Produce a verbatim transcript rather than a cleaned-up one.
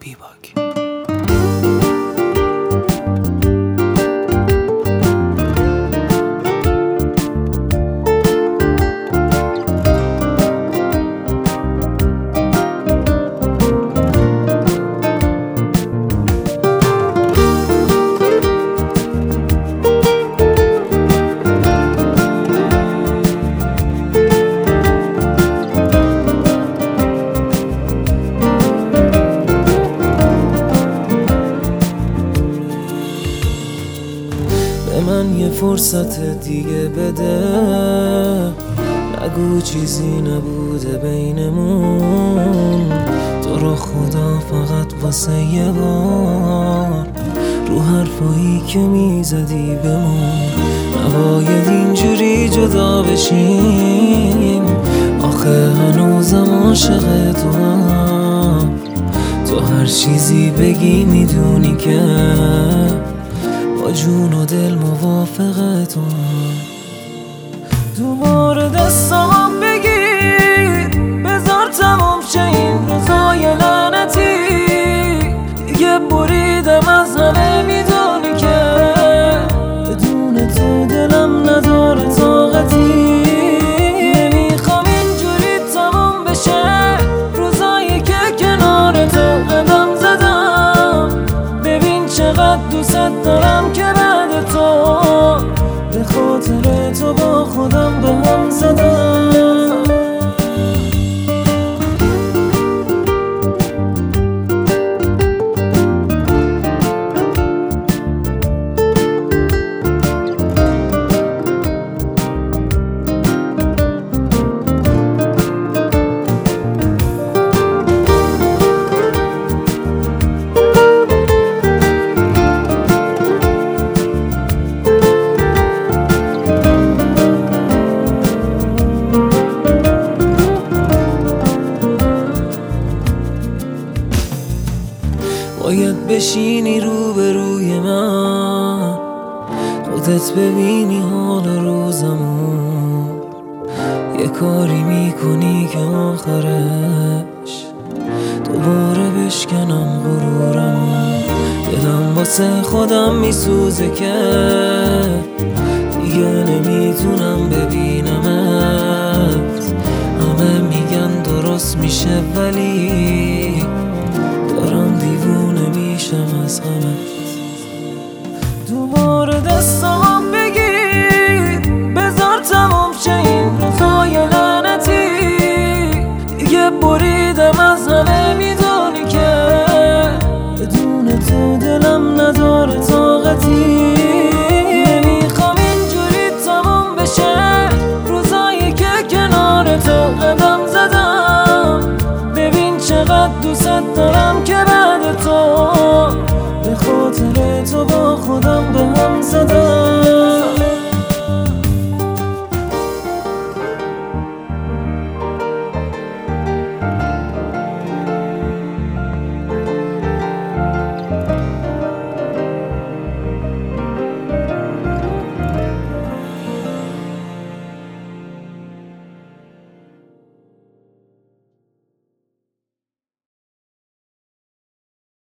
بیباک. به من یه فرصت دیگه بده، نگو چیزی نبوده بینمون. تو رو خدا فقط واسه یه بار رو حرفایی که میزدی بمون. نباید اینجوری جدا بشیم، آخه هنوزم عاشق تو هم. تو هر چیزی بگی میدونی که با جون و دل موافق تو هم. دوباره دستام بگیر، بذار تموم شه این روزای لعنتی. دیگه بریدم از همه، میدونی که بدون تو دلم نداره طاقتی. نمیخوام اینجوری تموم بشه روزایی که کنار تو قدم زدم. ببین چقدر دوست دارم که بعد تو به خاطر تو با خودم به هم زدم. باید بشینی روبروی من، خودت ببینی حال روزمون. یه کاری میکنی که آخرش دوباره بشکنم غرورمون. دلم واسه خودم میسوزه که دیگه نمیتونم ببینمت. همه میگن درست میشه ولی